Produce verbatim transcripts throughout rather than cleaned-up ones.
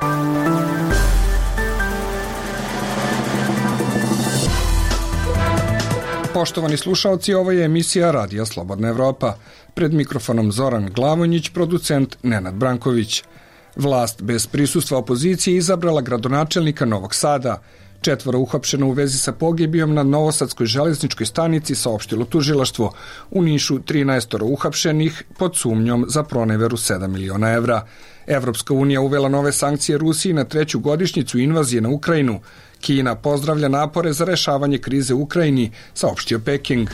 Poštovani slušalci, ovo je emisija Radija Slobodna Evropa. Pred mikrofonom Zoran Glavonjić, producent Nenad Branković. Vlast bez prisustva opozicije izabrala gradonačelnika Novog Sada. Četvoro uhapšeno u vezi sa pogibijom na Novosadskoj železničkoj stanici, saopštilo tužilaštvo. U Nišu trinaestoro uhapšenih pod sumnjom za proneveru sedam miliona evra. Evropska unija uvela nove sankcije Rusiji na treću godišnjicu invazije na Ukrajinu. Kina pozdravlja napore za rešavanje krize u Ukrajini, saopštio Peking.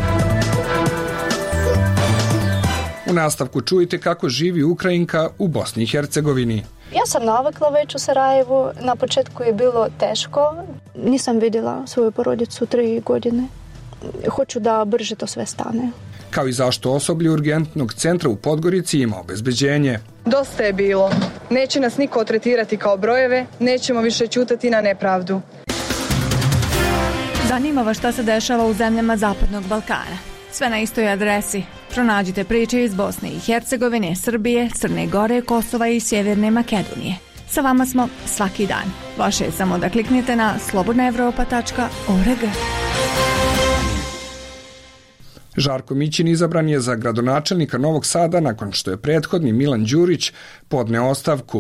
U nastavku čujte kako živi Ukrajinka u Bosni i Hercegovini. Ja sam navikla već u Sarajevu. Na početku je bilo teško. Nisam vidjela svoju porodicu tri godine. Hoću da brže to sve stane. Kao i zašto osoblje urgentnog centra u Podgorici ima obezbeđenje. Dosta je bilo. Neće nas niko tretirati kao brojeve, nećemo više ćutati na nepravdu. Zanima vas šta se dešava u zemljama Zapadnog Balkana. Sve na istoj adresi. Pronađite priče iz Bosne i Hercegovine, Srbije, Crne Gore, Kosova i Sjeverne Makedonije. Sa vama smo svaki dan. Vaše je samo da kliknete na slobodna evropa tačka org. Žarko Mićin izabran je za gradonačelnika Novog Sada nakon što je prethodni Milan Đurić podneo ostavku.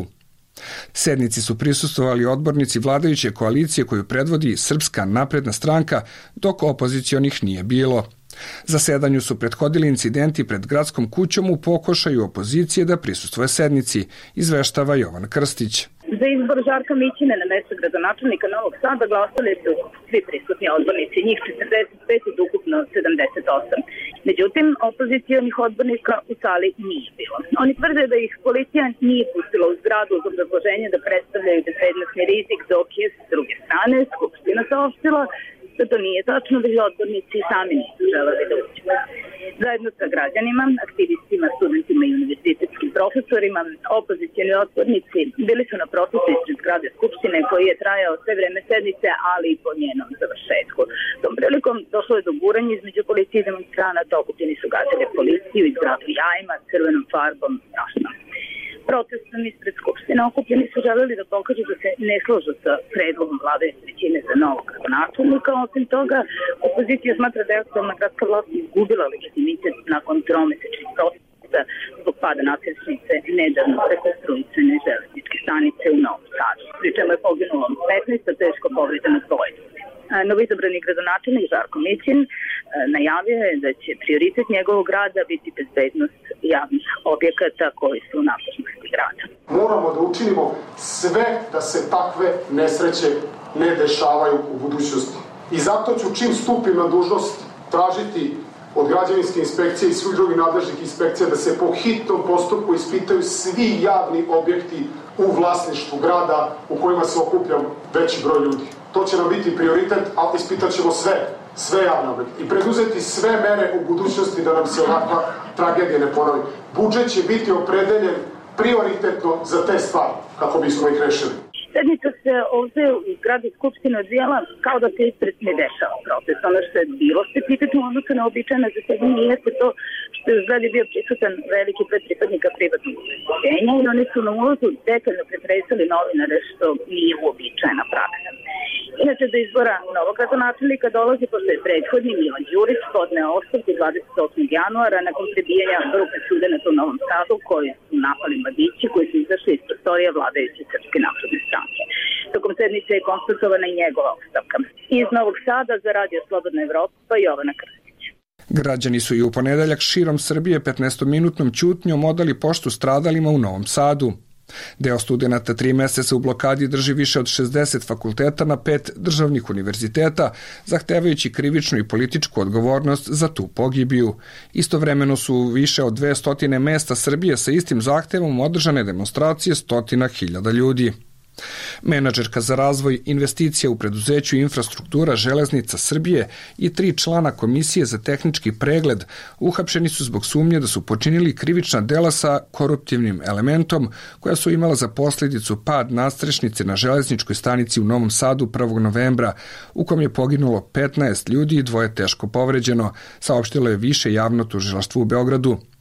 Sednici su prisustvovali odbornici vladajuće koalicije koju predvodi Srpska napredna stranka, dok opozicionih nije bilo. Zasedanju su prethodili incidenti pred gradskom kućom u pokušaju opozicije da prisustvuje sednici, izveštava Jovan Krstić. Za izbor Žarka Mićina na mesto gradonačelnika Novog Sada glasali su svi prisutni odbornici, njih četrdeset pet od ukupno sedamdeset osam. Međutim, opozicionih odbornika u sali nije bilo. Oni tvrde da ih policija nije pustila u zgradu uz obrazloženje da predstavljaju bezbednosni rizik, dok je s druge strane Skupština saopštila da to nije tačno, već odbornici sami nisu želeli da uđu. Zajedno sa građanima, aktivistima, studentima i univerzitetskim profesorima, opozicijni odbornici bili su na protestu ispred zgrade Skupštine koji je trajao sve vreme sednice, ali i po njenom završetku. Tom prilikom došlo je do guranja između policije i demonstranata, okupljeni su gađali policiju i zgradu jajima, crvenom farbom, strašno. Protestom ispred Skupštine okupljeni su želeli da pokažu da se ne složu sa predlogom vladajuće većine za novog gradonačelnika. Osim toga, opozicija smatra da je aktuelna gradska vlast izgubila legitimitet nakon tromesečnih protesta zbog pada nasilnice nedavno rekonstruisane železničke stanice u Novom Sadu, pri čemu je poginulo petnaest, a teško povredeno dvoje ljudi. Novoizabrani gradonačelnik Žarko Mićin najavio je da će prioritet njegovog rada biti bezbednost javnih objekata koji su u nadležnosti grada. Moramo da učinimo sve da se takve nesreće ne dešavaju u budućnosti. I zato ću čim stupim na dužnost tražiti od građevinske inspekcije i svih drugih nadležnih inspekcija da se po hitnom postupku ispitaju svi javni objekti u vlasništvu grada u kojima se okuplja veći broj ljudi. To će nam biti prioritet, ali ispitat ćemo sve, sve javne objekte i preduzeti sve mere u budućnosti da nam se ovakva tragedija ne ponovi. Budžet će biti opredeljen prioritetno za te stvari, kako bismo ih rešili. Sednica se ovdje u zgradi Skupštine odvijala kao da se ispred ne dešava protest. Ono što je bilo specifično u odnosu na običajne zasedanje jeste to što je u zgradi bio prisutan veliki broj pripadnika privatnog obezbeđenja i oni su na ulazu detaljno pretresali novinare, što nije uobičajena praksa. Inače, do izbora novog gradonačelnika dolazi posle prethodni Milan Đurić podneo ostavku dvadeset osmog januara nakon prebijanja grupe studenata u Novom Sadu koji su napali mladići koji su izašli iz prostorija vladajuće Srpske napredne stranke. Tokom sednice je konstatovana i njegova ostavka. Iz Novog Sada za Radio Slobodna Evropa, Jovana Krstić. Građani su i u ponedeljak širom Srbije petnaestominutnom ćutnjom odali poštu stradalima u Novom Sadu. Deo studenata tri meseca u blokadi drži više od šezdeset fakulteta na pet državnih univerziteta, zahtevajući krivičnu i političku odgovornost za tu pogibiju. Istovremeno su u više od dve stotine mesta Srbije sa istim zahtevom održane demonstracije stotina hiljada ljudi. Menadžerka za razvoj investicija u preduzeću Infrastruktura železnica Srbije i tri člana Komisije za tehnički pregled uhapšeni su zbog sumnje da su počinili krivična dela sa koruptivnim elementom koja su imala za posljedicu pad nadstrešnice na železničkoj stanici u Novom Sadu prvog novembra, u kom je poginulo petnaest ljudi i dvoje teško povređeno, saopštilo je više javno tužilaštvo u Beogradu.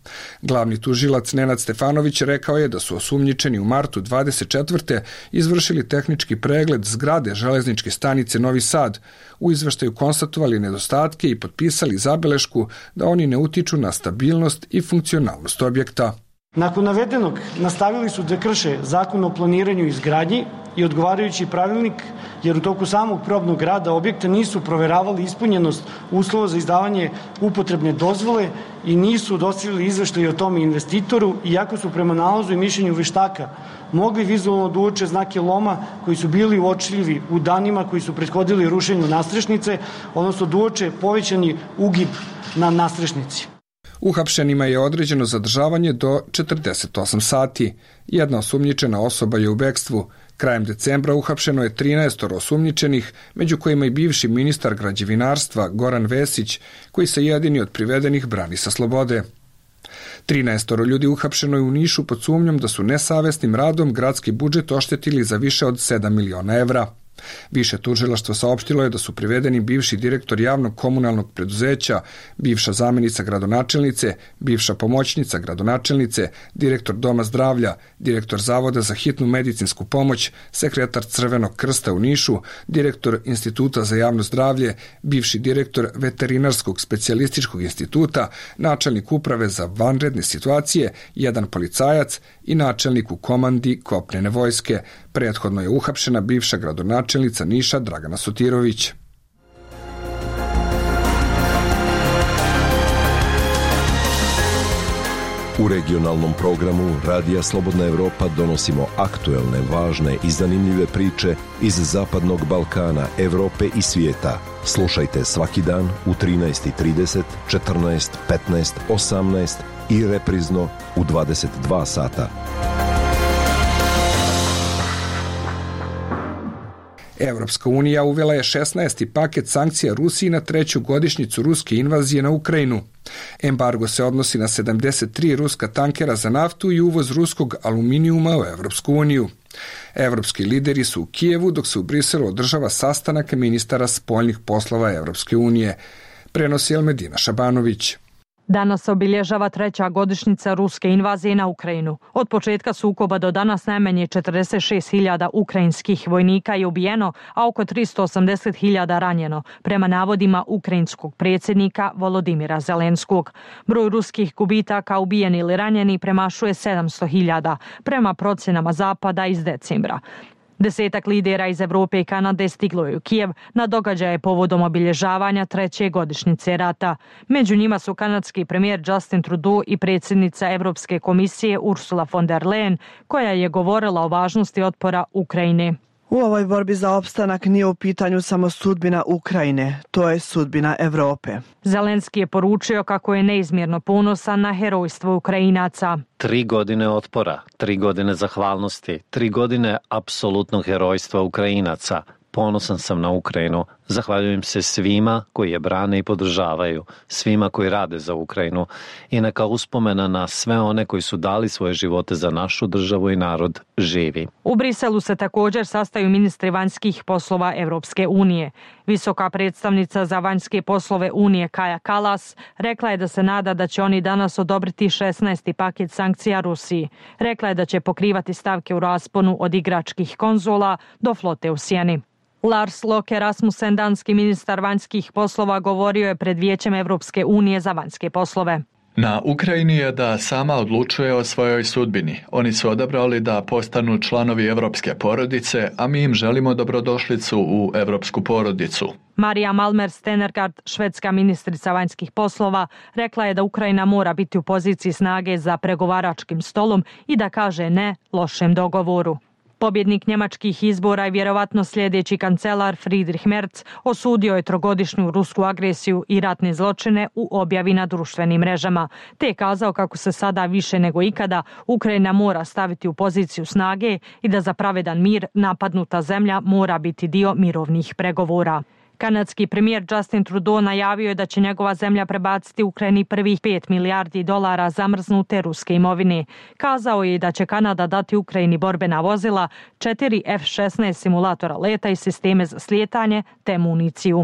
Glavni tužilac Nenad Stefanović rekao je da su osumnjičeni u martu dvadeset četvrte izvršili tehnički pregled zgrade železničke stanice Novi Sad, u izveštaju konstatovali nedostatke i potpisali zabelešku da oni ne utiču na stabilnost i funkcionalnost objekta. Nakon navedenog nastavili su da krše Zakon o planiranju i izgradnji i odgovarajući pravilnik, jer u toku samog probnog rada objekta nisu proveravali ispunjenost uslova za izdavanje upotrebne dozvole i nisu dostavili izveštaj o tome investitoru, iako su prema nalazu i mišljenju veštaka mogli vizualno da uoče znake loma koji su bili uočljivi u danima koji su prethodili rušenju nastrešnice, odnosno da uoče povećani ugib na nastrešnici. Uhapšenima je određeno zadržavanje do četrdeset osam sati. Jedna osumnjičena osoba je u bekstvu. Krajem decembra uhapšeno je trinaest osumnjičenih, među kojima i bivši ministar građevinarstva Goran Vesić, koji se jedini od privedenih brani sa slobode. trinaest ljudi uhapšeno je u Nišu pod sumnjom da su nesavesnim radom gradski budžet oštetili za više od sedam miliona evra. Više tužilaštvo saopštilo je da su privedeni bivši direktor javnog komunalnog preduzeća, bivša zamenica gradonačelnice, bivša pomoćnica gradonačelnice, direktor Doma zdravlja, direktor Zavoda za hitnu medicinsku pomoć, sekretar Crvenog krsta u Nišu, direktor Instituta za javno zdravlje, bivši direktor Veterinarskog specijalističkog instituta, načelnik uprave za vanredne situacije, jedan policajac i načelnik u komandi kopnene vojske. Prethodno je uhapšena bivša gradonačelnica Niša Dragana Sotirović. U regionalnom programu Radija Slobodna Evropa donosimo aktuelne, važne i zanimljive priče iz Zapadnog Balkana, Evrope i svijeta. Slušajte svaki dan u trinaest i trideset, četrnaest, petnaest, osamnaest i reprizno u dvadeset dva sata. Evropska unija uvela je šesnaesti paket sankcija Rusiji na treću godišnjicu ruske invazije na Ukrajinu. Embargo se odnosi na sedamdeset tri ruska tankera za naftu i uvoz ruskog aluminijuma u Evropsku uniju. Evropski lideri su u Kijevu, dok se u Briselu održava sastanak ministara spoljnih poslova Evropske unije. Prenosi Elmedina Šabanović. Danas se obilježava treća godišnjica ruske invazije na Ukrajinu. Od početka sukoba do danas najmanje četrdeset šest hiljada ukrajinskih vojnika je ubijeno, a oko tristo osamdeset hiljada ranjeno, prema navodima ukrajinskog predsjednika Volodimira Zelenskog. Broj ruskih gubitaka ubijeni ili ranjeni premašuje sedamsto hiljada, prema procjenama Zapada iz decembra. Desetak lidera iz Evrope i Kanade stiglo je u Kijev na događaje povodom obilježavanja treće godišnjice rata. Među njima su kanadski premijer Justin Trudeau i predsjednica Evropske komisije Ursula von der Leyen, koja je govorila o važnosti otpora Ukrajine. U ovoj borbi za opstanak nije u pitanju samo sudbina Ukrajine, to je sudbina Evrope. Zelenski je poručio kako je neizmjerno ponosan na herojstvo Ukrajinaca. Tri godine otpora, tri godine zahvalnosti, tri godine apsolutnog herojstva Ukrajinaca. Ponosan sam na Ukrajinu. Zahvaljujem se svima koji je brane i podržavaju, svima koji rade za Ukrajinu i neka uspomena na sve one koji su dali svoje živote za našu državu i narod živi. U Briselu se također sastaju ministri vanjskih poslova Evropske unije. Visoka predstavnica za vanjske poslove Unije Kaja Kallas rekla je da se nada da će oni danas odobriti šesnaesti paket sankcija Rusiji. Rekla je da će pokrivati stavke u rasponu od igračkih konzola do flote u sjeni. Lars Løkke Rasmussen, danski ministar vanjskih poslova, govorio je pred Vijećem Evropske unije za vanjske poslove. Na Ukrajini je da sama odlučuje o svojoj sudbini. Oni su odabrali da postanu članovi evropske porodice, a mi im želimo dobrodošlicu u evropsku porodicu. Marija Malmer-Stenergard, švedska ministrica vanjskih poslova, rekla je da Ukrajina mora biti u poziciji snage za pregovaračkim stolom i da kaže ne lošem dogovoru. Pobjednik njemačkih izbora i vjerovatno sljedeći kancelar Friedrich Merz osudio je trogodišnju rusku agresiju i ratne zločine u objavi na društvenim mrežama, te je kazao kako se sada više nego ikada Ukrajina mora staviti u poziciju snage i da za pravedan mir napadnuta zemlja mora biti dio mirovnih pregovora. Kanadski premijer Justin Trudeau najavio je da će njegova zemlja prebaciti Ukrajini prvih pet milijardi dolara zamrznute ruske imovine. Kazao je da će Kanada dati Ukrajini borbena vozila, četiri F šesnaest simulatora leta i sisteme za slijetanje te municiju.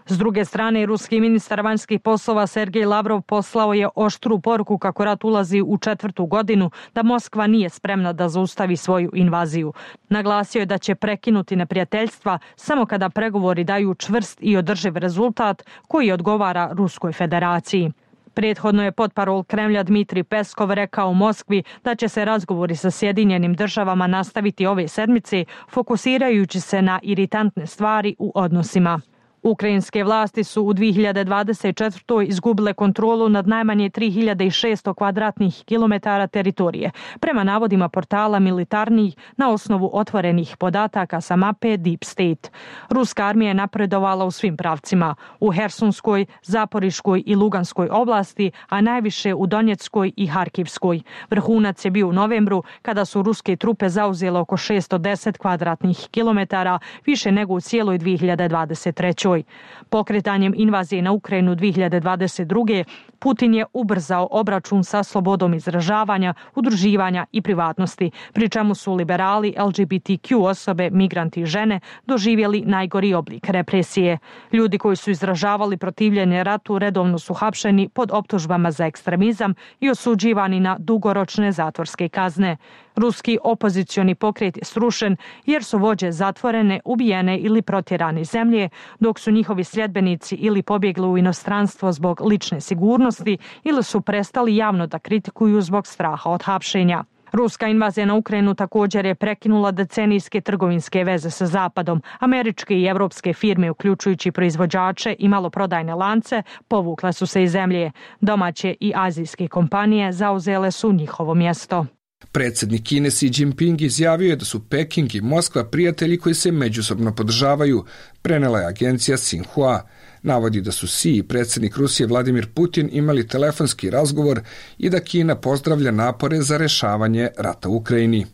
S druge strane, ruski ministar vanjskih poslova Sergej Lavrov poslao je oštru poruku kako rat ulazi u četvrtu godinu, da Moskva nije spremna da zaustavi svoju invaziju. Naglasio je da će prekinuti neprijateljstva samo kada pregovori daju čvrst i održiv rezultat koji odgovara Ruskoj federaciji. Prethodno je potparol Kremlja Dmitrij Peskov rekao u Moskvi da će se razgovori sa Sjedinjenim državama nastaviti ove sedmice, fokusirajući se na iritantne stvari u odnosima. Ukrajinske vlasti su u dvije hiljade dvadeset četvrtoj izgubile kontrolu nad najmanje tri hiljade šesto kvadratnih kilometara teritorije, prema navodima portala Militarnih na osnovu otvorenih podataka sa mape Deep State. Ruska armija je napredovala u svim pravcima, u Hersonskoj, Zaporiškoj i Luganskoj oblasti, a najviše u Donjeckoj i Harkivskoj. Vrhunac je bio u novembru kada su ruske trupe zauzele oko šesto deset kvadratnih kilometara, više nego u cijeloj dvije hiljade dvadeset trećoj. Pokretanjem invazije na Ukrajinu dvije hiljade dvadeset druge. Putin je ubrzao obračun sa slobodom izražavanja, udruživanja i privatnosti, pri čemu su liberali, L G B T Q osobe, migranti i žene doživjeli najgori oblik represije. Ljudi koji su izražavali protivljenje ratu redovno su hapšeni pod optužbama za ekstremizam i osuđivani na dugoročne zatvorske kazne. Ruski opozicioni pokret je srušen jer su vođe zatvorene, ubijene ili protjerane iz zemlje, dok su njihovi sljedbenici ili pobjegli u inostranstvo zbog lične sigurnosti ili su prestali javno da kritikuju zbog straha od hapšenja. Ruska invazija na Ukrajinu također je prekinula decenijske trgovinske veze sa Zapadom. Američke i evropske firme, uključujući proizvođače i maloprodajne lance, povukle su se iz zemlje. Domaće i azijske kompanije zauzele su njihovo mjesto. Predsjednik Kine Xi Jinping izjavio je da su Peking i Moskva prijatelji koji se međusobno podržavaju, prenela je agencija Xinhua. Navodi da su Xi i predsjednik Rusije Vladimir Putin imali telefonski razgovor i da Kina pozdravlja napore za rešavanje rata u Ukrajini.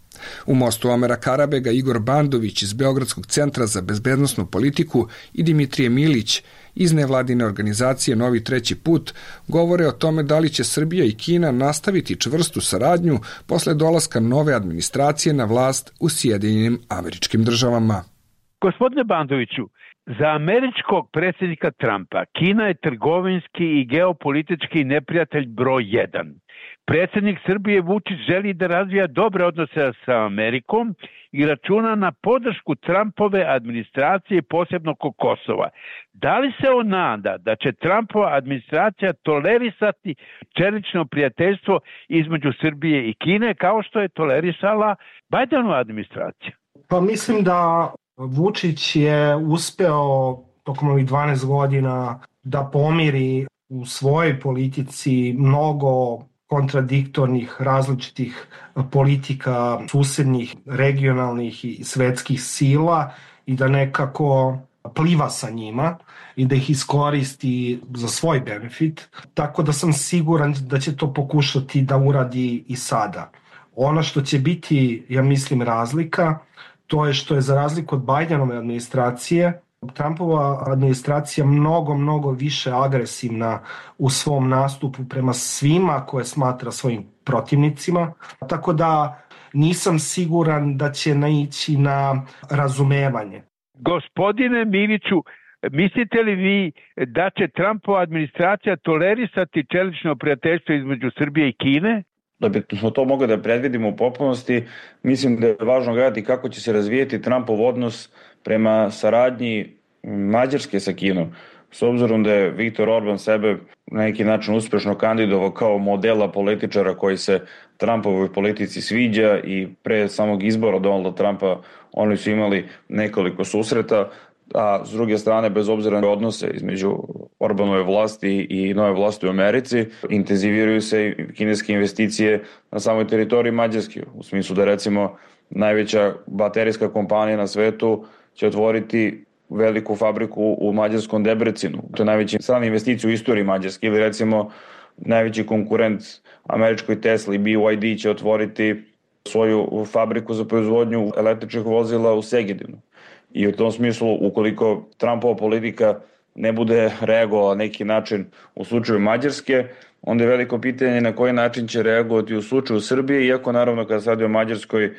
U mostu Omera Karabega Igor Bandović iz Beogradskog centra za bezbednosnu politiku i Dimitrije Milić iz nevladine organizacije Novi treći put govore o tome da li će Srbija i Kina nastaviti čvrstu saradnju posle dolaska nove administracije na vlast u Sjedinjenim Američkim Državama. Gospodine Bandoviću, za američkog predsjednika Trumpa Kina je trgovinski i geopolitički neprijatelj broj jedan. Predsjednik Srbije Vučić želi da razvija dobre odnose sa Amerikom i računa na podršku Trumpove administracije, posebno oko Kosova. Da li se on nada da će Trumpova administracija tolerisati čelično prijateljstvo između Srbije i Kine kao što je tolerisala Bidenova administracija? Pa mislim da Vučić je uspeo tokom ovih dvanaest godina da pomiri u svojoj politici mnogo kontradiktornih, različitih politika susednih, regionalnih i svetskih sila i da nekako pliva sa njima i da ih iskoristi za svoj benefit. Tako da sam siguran da će to pokušati da uradi i sada. Ono što će biti, ja mislim, razlika, to je što je za razliku od Bidenove administracije, Trumpova administracija mnogo, mnogo više agresivna u svom nastupu prema svima koje smatra svojim protivnicima. Tako da nisam siguran da će naići na razumevanje. Gospodine Miliću, mislite li vi da će Trumpova administracija tolerisati čelično prijateljstvo između Srbije i Kine? Da bi smo to mogli da predvidimo u potpunosti, mislim da je važno gledati kako će se razvijeti Trumpov odnos prema saradnji Mađarske sa Kinom. S obzirom da je Viktor Orban sebe na neki način uspešno kandidovao kao modela političara koji se Trumpovoj politici sviđa i pre samog izbora Donalda Trumpa oni su imali nekoliko susreta, a s druge strane, bez obzira na odnose između Orbanove vlasti i nove vlasti u Americi, intenziviraju se kineske investicije na samoj teritoriji Mađarske, u smislu da recimo najveća baterijska kompanija na svetu će otvoriti veliku fabriku u mađarskom Debrecinu. To je najveća strana investicija u istoriji Mađarske. Ili recimo najveći konkurent američkoj Tesli, B Y D, će otvoriti svoju fabriku za proizvodnju električnih vozila u Segedinu. I u tom smislu, ukoliko Trumpova politika ne bude reagovala na neki način u slučaju Mađarske, onda je veliko pitanje na koji način će reagovati u slučaju Srbije, iako naravno kada se radi o Mađarskoj,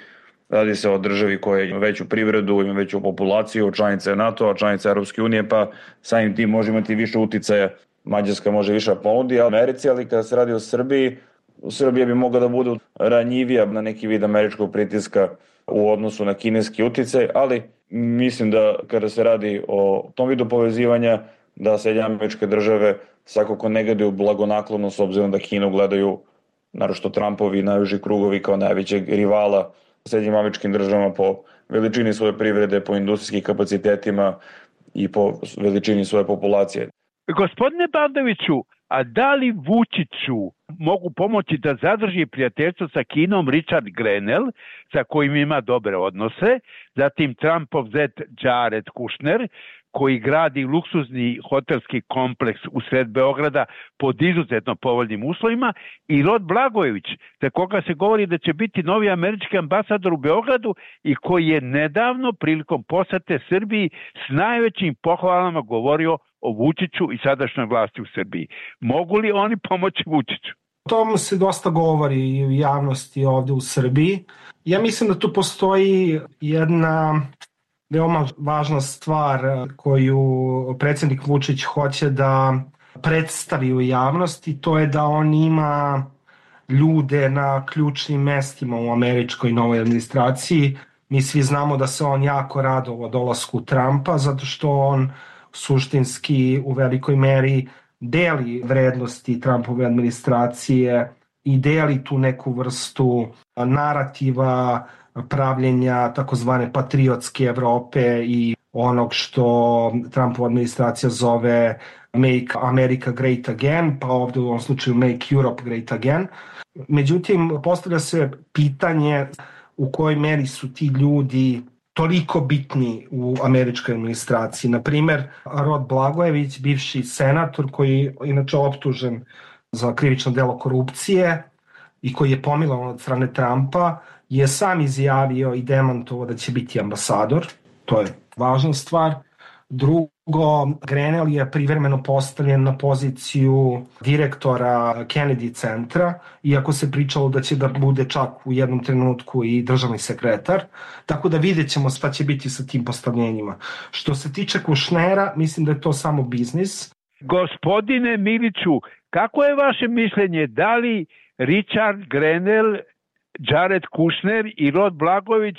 Radi se o državi koja ima veću privredu, ima veću populaciju, članica je NATO-a, članica Europske unije, pa samim tim može imati više uticaja. Mađarska može više ponudi Americi, ali kada se radi o Srbiji, Srbija bi mogla da bude ranjivija na neki vid američkog pritiska u odnosu na kineski uticaj, ali mislim da kada se radi o tom vidu povezivanja, da Sjedinjene Američke Države svakako ne gledaju blagonaklono s obzirom da Kinu gledaju naročito Trumpovi najuži krugovi kao najvećeg rivala Sjedinjenim Američkim Državama po veličini svoje privrede, po industrijskim kapacitetima i po veličini svoje populacije. Gospodine Bandoviću, a da li Vučiću mogu pomoći da zadrži prijateljstvo sa Kinom Richard Grenell, sa kojim ima dobre odnose, zatim Trumpov zet Jared Kushner, koji gradi luksuzni hotelski kompleks u sred Beograda pod izuzetno povoljnim uslovima, i Rod Blagojević, za koga se govori da će biti novi američki ambasador u Beogradu i koji je nedavno prilikom posete Srbiji s najvećim pohvalama govorio o Vučiću i sadašnjoj vlasti u Srbiji. Mogu li oni pomoći Vučiću? O tom se dosta govori i u javnosti ovde u Srbiji. Ja mislim da tu postoji jedna veoma važna stvar koju predsjednik Vučić hoće da predstavi u javnosti, to je da on ima ljude na ključnim mestima u američkoj novoj administraciji. Mi svi znamo da se on jako radovao dolasku Trumpa, zato što on suštinski u velikoj meri deli vrednosti Trumpove administracije i deli tu neku vrstu narativa pravljenja takozvane patriotske Evrope i onog što Trumpova administracija zove Make America Great Again, pa ovde u ovom slučaju Make Europe Great Again. Međutim, postavlja se pitanje u kojoj meri su ti ljudi toliko bitni u američkoj administraciji. Naprimer, Rod Blagojević, bivši senator koji je inače optužen za krivično delo korupcije i koji je pomilovan od strane Trumpa, je sam izjavio i demantovao da će biti ambasador. To je važna stvar. Drugo, Grenell je privremeno postavljen na poziciju direktora Kennedy centra, iako se pričalo da će da bude čak u jednom trenutku i državni sekretar. Tako da vidjet ćemo šta će biti sa tim postavljenjima. Što se tiče Kushnera, mislim da je to samo biznis. Gospodine Miliću, kako je vaše mišljenje? Da li Richard Grenell, Jared Kushner i Rod Blagojević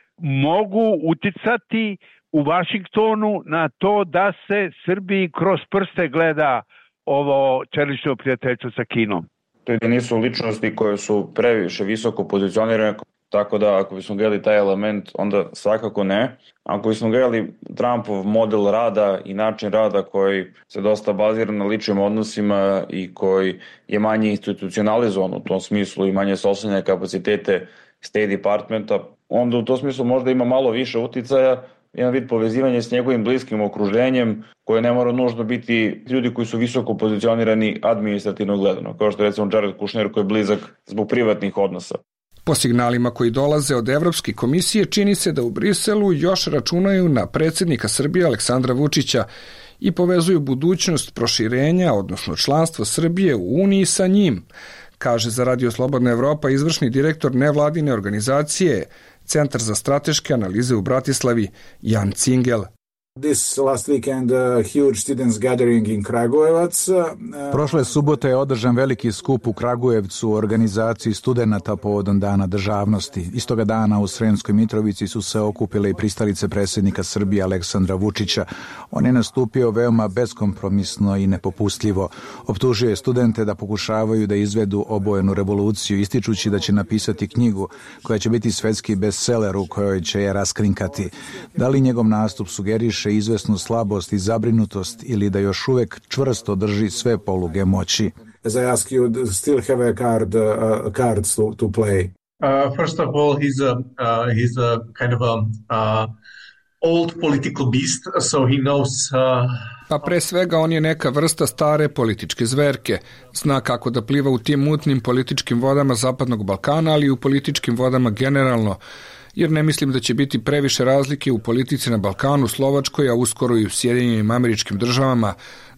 mogu uticati u Vašingtonu na to da se Srbiji kroz prste gleda ovo čelično prijateljstvo sa Kinom? To nisu ličnosti koje su previše visoko pozicionirane, tako da ako bismo gledali taj element, onda svakako ne. Ako bismo gledali Trumpov model rada i način rada koji se dosta bazira na ličnim odnosima i koji je manje institucionalizovan u tom smislu i manje sosljenje kapacitete State Departmenta, onda u tom smislu možda ima malo više uticaja, jedan vid povezivanja s njegovim bliskim okruženjem, koje ne mora nužno biti ljudi koji su visoko pozicionirani administrativno gledano, kao što je recimo Jared Kushner koji je blizak zbog privatnih odnosa. Po signalima koji dolaze od Evropske komisije, čini se da u Briselu još računaju na predsjednika Srbije Aleksandra Vučića i povezuju budućnost proširenja, odnosno članstvo Srbije u Uniji sa njim, kaže za Radio Slobodna Evropa izvršni direktor nevladine organizacije Centar za strateške analize u Bratislavi, Jan Cingel. This last weekend, uh, huge students gathering in Kragujevac. Uh, Prošle subote je održan veliki skup u Kragujevcu u organizaciji studenata povodom Dana državnosti. Istoga dana u Sremskoj Mitrovici su se okupile i pristalice predsjednika Srbije Aleksandra Vučića. On je nastupio veoma beskompromisno i nepopustljivo. Optužio je studente da pokušavaju da izvedu obojenu revoluciju, ističući da će napisati knjigu koja će biti svetski bestseller u kojoj će je raskrinkati. Da li njegov nastup sugeriše izvesnu slabost i zabrinutost ili da još uvek čvrsto drži sve poluge moći? As I ask you, still have a card, uh, cards to, to play? Uh, first of all, he's a, uh, he's a kind of a uh, old political beast, so he knows... Uh... Pa pre svega on je neka vrsta stare političke zverke. Zna kako da pliva u tim mutnim političkim vodama Zapadnog Balkana, ali i u političkim vodama generalno, jer ne mislim da će biti previše razlike u politici na Balkanu, Slovačkoj, a uskoro i u Sjedinjenim Američkim Državama,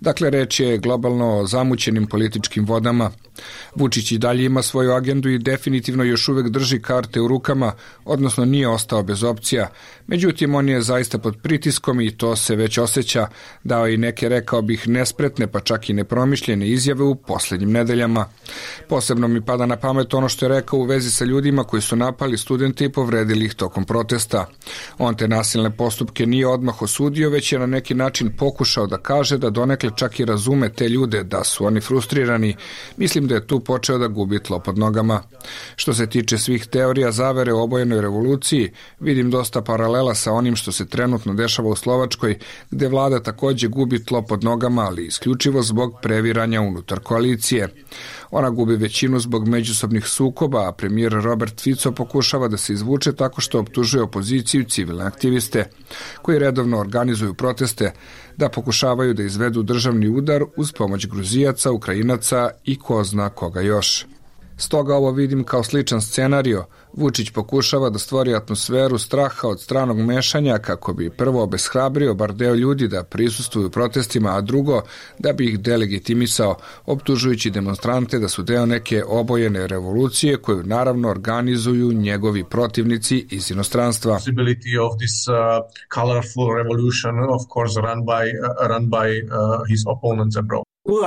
Dakle, reč je globalno o zamućenim političkim vodama. Vučić i dalje ima svoju agendu i definitivno još uvek drži karte u rukama, odnosno nije ostao bez opcija. Međutim, on je zaista pod pritiskom i to se već osjeća, dao i neke, rekao bih, nespretne pa čak i nepromišljene izjave u posljednjim nedeljama. Posebno mi pada na pamet ono što je rekao u vezi sa ljudima koji su napali studente i povredili ih tokom protesta. On te nasilne postupke nije odmah osudio, već je na neki način pokušao da kaže da donekle čak i razume te ljude, da su oni frustrirani. Mislim da je tu počeo da gubi tlo pod nogama. Što se tiče svih teorija zavere o obojenoj revoluciji, vidim dosta paralela sa onim što se trenutno dešava u Slovačkoj, gde vlada takođe gubi tlo pod nogama, ali isključivo zbog previranja unutar koalicije. Ona gubi većinu zbog međusobnih sukoba, a premijer Robert Fico pokušava da se izvuče tako što optužuje opoziciju i civilne aktiviste, koji redovno organizuju proteste, da pokušavaju da izvedu državni udar uz pomoć Gruzijaca, Ukrajinaca i ko zna koga još. Stoga ovo vidim kao sličan scenario. Vučić pokušava da stvori atmosferu straha od stranog mešanja kako bi prvo obeshrabrio bar deo ljudi da prisustvuju protestima, a drugo da bi ih delegitimisao, optužujući demonstrante da su deo neke obojene revolucije koju naravno organizuju njegovi protivnici iz inostranstva. Possibility of this uh, colorful revolution, of course, run by uh, run by uh, his opponents abroad.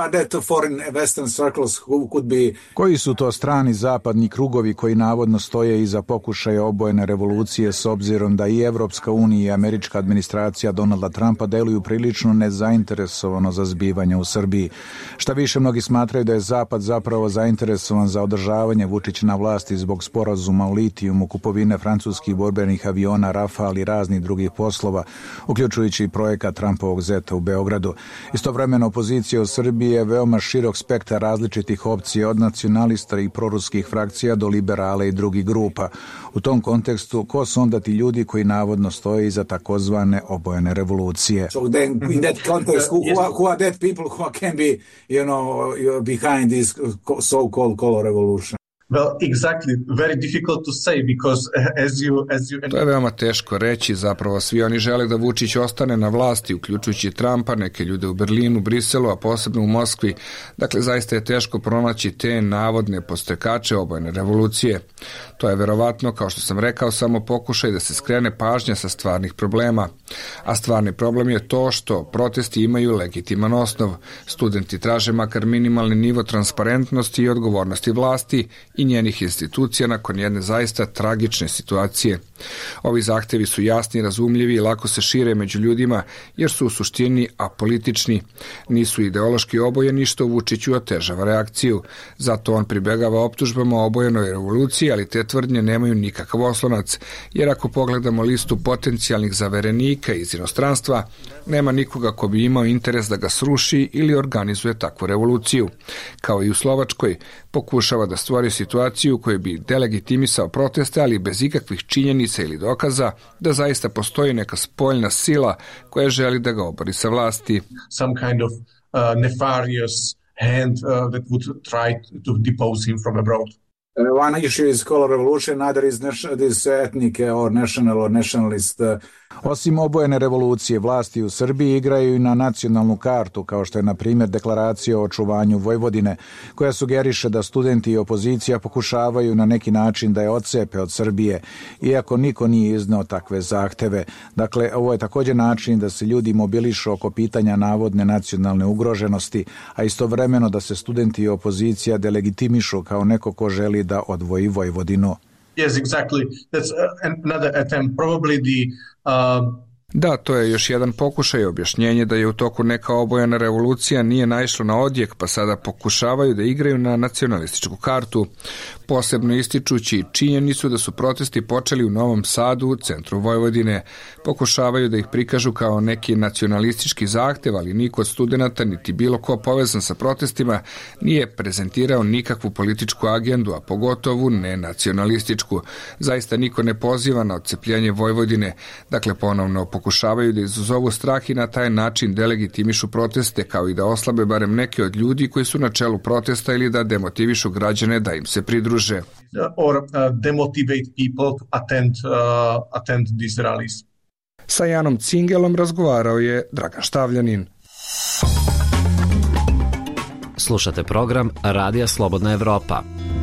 Koji su to strani zapadni krugovi koji navodno stoje iza pokušaja obojene revolucije, s obzirom da i Evropska unija i američka administracija Donalda Trumpa deluju prilično nezainteresovano za zbivanje u Srbiji? Šta više, mnogi smatraju da je Zapad zapravo zainteresovan za održavanje Vučića na vlasti zbog sporazuma o litijumu, kupovine francuskih borbenih aviona Rafale i raznih drugih poslova, uključujući i projekat Trumpovog zeta u Beogradu. Istovremeno opozicija u Srbiji Srbije je veoma širok spektar različitih opcija od nacionalista i proruskih frakcija do liberala i drugih grupa. U tom kontekstu, ko su onda ti ljudi koji navodno stoje iza takozvane obojene revolucije? So then in that context, who, who, are, who are that people who can be, you know, behind this so-called color revolution? Well, exactly. Very difficult to say because as you as you To je veoma teško reći, zapravo svi oni žele da Vučić ostane na vlasti, uključujući Trumpa, neke ljude u Berlinu, Briselu, a posebno u Moskvi. Dakle, zaista je teško pronaći te navodne podstrekače obojene revolucije. To je verovatno, kao što sam rekao, samo pokušaj da se skrene pažnja sa stvarnih problema. A stvarni problem je to što protesti imaju legitiman osnov. Studenti traže makar minimalni nivo transparentnosti i odgovornosti vlasti i njenih institucija nakon jedne zaista tragične situacije. Ovi zahtevi su jasni, razumljivi i lako se šire među ljudima jer su u suštini apolitični. Nisu ideološki obojeni što Vučiću otežava reakciju. Zato on pribegava optužbama o obojenoj revoluciji, ali te tvrdnje nemaju nikakav oslonac, jer ako pogledamo listu potencijalnih zaverenika iz inostranstva, nema nikoga ko bi imao interes da ga sruši ili organizuje takvu revoluciju. Kao i u Slovačkoj, pokušava da stvori situaciju koju bi delegitimisao proteste, ali bez ikakvih činjenica ili dokaza da zaista postoji neka spoljna sila koja želi da ga obori sa vlasti. Some kind of uh, nefarious hand uh, that would try to depose him from abroad. One issue is color revolution, another is this ethnic or national or nationalist. Osim obojene revolucije, vlasti u Srbiji igraju i na nacionalnu kartu, kao što je na primjer deklaracija o očuvanju Vojvodine, koja sugeriše da studenti i opozicija pokušavaju na neki način da je odcepe od Srbije, iako niko nije izneo takve zahteve. Dakle, ovo je također način da se ljudi mobilišu oko pitanja navodne nacionalne ugroženosti, a istovremeno da se studenti i opozicija delegitimišu kao neko ko želi da odvoji Vojvodinu. Yes, exactly. That's another attempt. Probably the uh... Da, to je još jedan pokušaj objašnjenje da je u toku neka obojena revolucija nije naišlo na odjek, pa sada pokušavaju da igraju na nacionalističku kartu, posebno ističući činjenicu da su protesti počeli u Novom Sadu, u centru Vojvodine. Pokušavaju da ih prikažu kao neki nacionalistički zahtev, ali niko od studenata, niti bilo ko povezan sa protestima, nije prezentirao nikakvu političku agendu, a pogotovo ne nacionalističku. Zaista niko ne poziva na odcepljanje Vojvodine, dakle ponovno pokušavaju da izazovu strah i na taj način delegitimišu proteste, kao i da oslabe barem neke od ljudi koji su na čelu protesta ili da demotivišu građane da im se pridruže. Or uh, demotivate people to attend, uh, attend these rallies. Sa Janom Cingelom razgovarao je Dragan Štavljanin. Slušate program Radija Slobodna Evropa.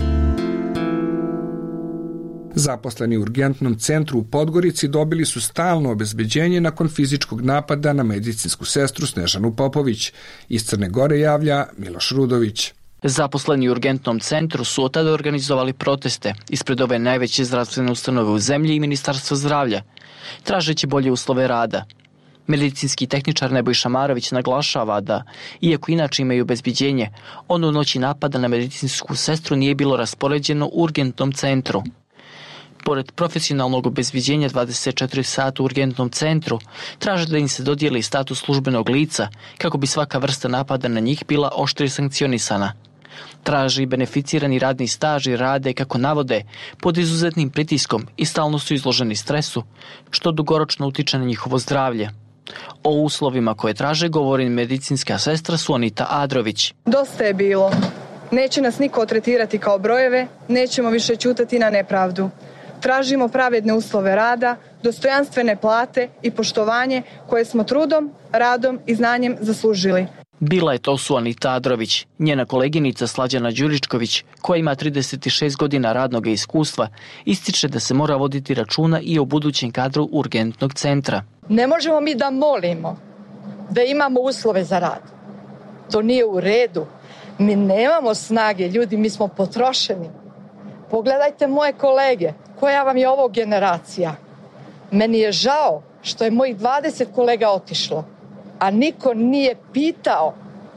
Zaposleni u urgentnom centru u Podgorici dobili su stalno obezbeđenje nakon fizičkog napada na medicinsku sestru Snežanu Popović. Iz Crne Gore javlja Miloš Rudović. Zaposleni u urgentnom centru su od tada organizovali proteste ispred ove najveće zdravstvene ustanove u zemlji i Ministarstva zdravlja, tražeći bolje uslove rada. Medicinski tehničar Nebojša Marović naglašava da, iako inače imaju obezbeđenje, ono u noći napada na medicinsku sestru nije bilo raspoređeno u urgentnom centru. Pored profesionalnog obezbeđenja dvadeset četiri sata u urgentnom centru, traže da im se dodijeli status službenog lica kako bi svaka vrsta napada na njih bila oštrije sankcionisana. Traži beneficirani radni staž i rade, kako navode, pod izuzetnim pritiskom i stalno su izloženi stresu, što dugoročno utiče na njihovo zdravlje. O uslovima koje traže govori medicinska sestra Suanita Adrović. Dosta je bilo. Neće nas niko tretirati kao brojeve, nećemo više ćutati na nepravdu. Tražimo pravedne uslove rada, dostojanstvene plate i poštovanje koje smo trudom, radom i znanjem zaslužili. Bila je to Suanita Adrović. Njena koleginica Slađana Đuričković, koja ima trideset šest godina radnog iskustva, ističe da se mora voditi računa i o budućem kadru urgentnog centra. Ne možemo mi da molimo da imamo uslove za rad. To nije u redu. Mi nemamo snage, ljudi, mi smo potrošeni. Pogledajte moje kolege, koja vam je ovo generacija. Meni je žao što je mojih dvadeset kolega otišlo, a niko nije pitao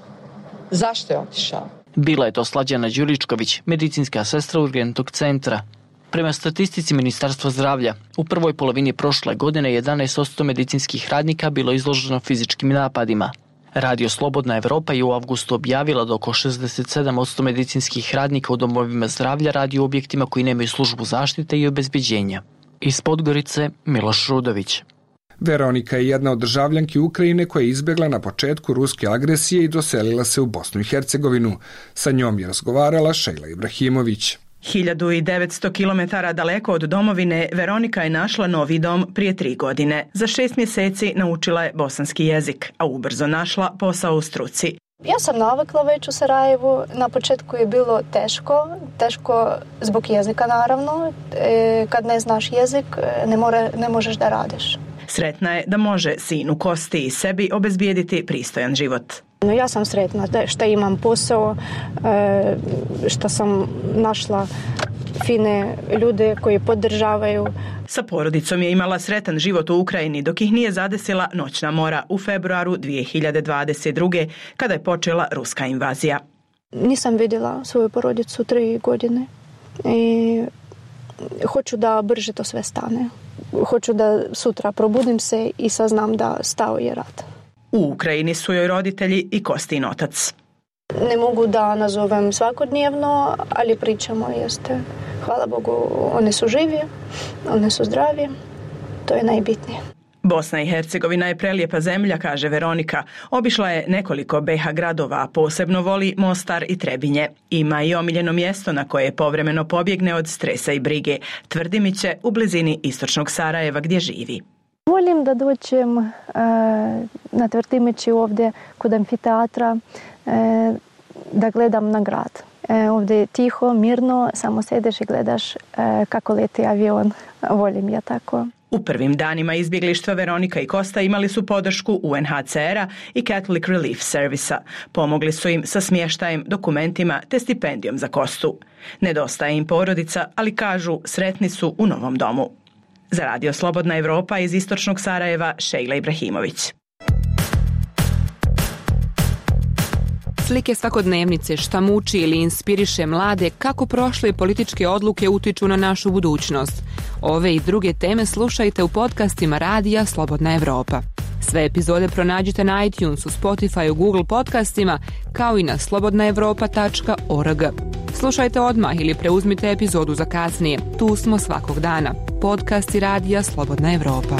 zašto je otišao. Bila je to Slađana Đuričković, medicinska sestra urgentnog centra. Prema statistici Ministarstva zdravlja, u prvoj polovini prošle godine jedanaest posto medicinskih radnika bilo izloženo fizičkim napadima. Radio Slobodna Evropa je u avgustu objavila da oko šezdeset sedam posto medicinskih radnika u domovima zdravlja radi u objektima koji nemaju službu zaštite i obezbeđenja. Iz Podgorice, Miloš Rudović. Veronika je jedna od državljanki Ukrajine koja je izbjegla na početku ruske agresije i doselila se u Bosnu i Hercegovinu. Sa njom je razgovarala Šejla Ibrahimović. hiljadu devetsto kilometara daleko od domovine, Veronika je našla novi dom prije tri godine. Za šest mjeseci naučila je bosanski jezik, a ubrzo našla posao u struci. Ja sam navikla već u Sarajevu. Na početku je bilo teško, teško zbog jezika naravno. E, kad ne znaš jezik, ne, more, ne možeš da radiš. Sretna je da može sinu Kosti i sebi obezbijediti pristojan život. No, ja sam sretna što imam posao, što sam našla fine ljude koji podržavaju. Sa porodicom je imala sretan život u Ukrajini dok ih nije zadesila noćna mora u februaru dvije hiljade dvadeset druge. kada je počela ruska invazija. Nisam vidjela svoju porodicu tri godine i hoću da brže to sve stane. Hoću da sutra probudim se i saznam da stao je rat. U Ukrajini su joj roditelji i Kostin otac. Ne mogu da nazovem svakodnevno, ali pričamo jeste. Hvala Bogu, oni su živi, oni su zdravi, to je najbitnije. Bosna i Hercegovina je prelijepa zemlja, kaže Veronika. Obišla je nekoliko be ha gradova, a posebno voli Mostar i Trebinje. Ima i omiljeno mjesto na koje povremeno pobjegne od stresa i brige. Tvrdimiće u blizini istočnog Sarajeva gdje živi. Volim da dođem e, na Tvrdimići ovdje kod amfiteatra e, da gledam na grad. E, ovdje je tiho, mirno, samo sedeš i gledaš e, kako leti avion. Volim ja tako. U prvim danima izbjeglištva Veronika i Kosta imali su podršku U N H C R-a i Catholic Relief Service-a. Pomogli su im sa smještajem, dokumentima te stipendijom za Kostu. Nedostaje im porodica, ali kažu sretni su u novom domu. Za Radio Slobodna Evropa iz istočnog Sarajeva, Šejla Ibrahimović. Slike svakodnevnice, šta muči ili inspiriše mlade, kako prošle političke odluke utiču na našu budućnost. Ove i druge teme slušajte u podcastima Radija Slobodna Evropa. Sve epizode pronađite na iTunesu, Spotify, Google podcastima, kao i na slobodna evropa tačka org. Slušajte odmah ili preuzmite epizodu za kasnije. Tu smo svakog dana. Podcasti Radija Slobodna Evropa.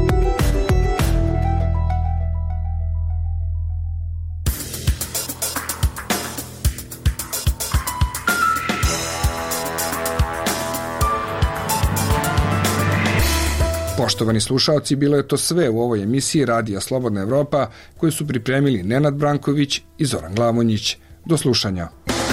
Poštovani slušaoci, bilo je to sve u ovoj emisiji Radija Slobodna Evropa koju su pripremili Nenad Branković i Zoran Glavonjić. Do slušanja.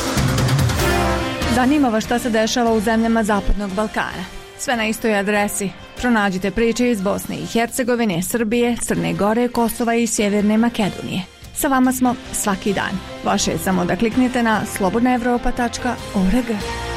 Zanima vas šta se dešava u zemljama Zapadnog Balkana. Sve na istoj adresi. Pronađite priče iz Bosne i Hercegovine, Srbije, Crne Gore, Kosova i Sjeverne Makedonije. Sa vama smo svaki dan. Vaše je samo da kliknete na slobodna evropa tačka org.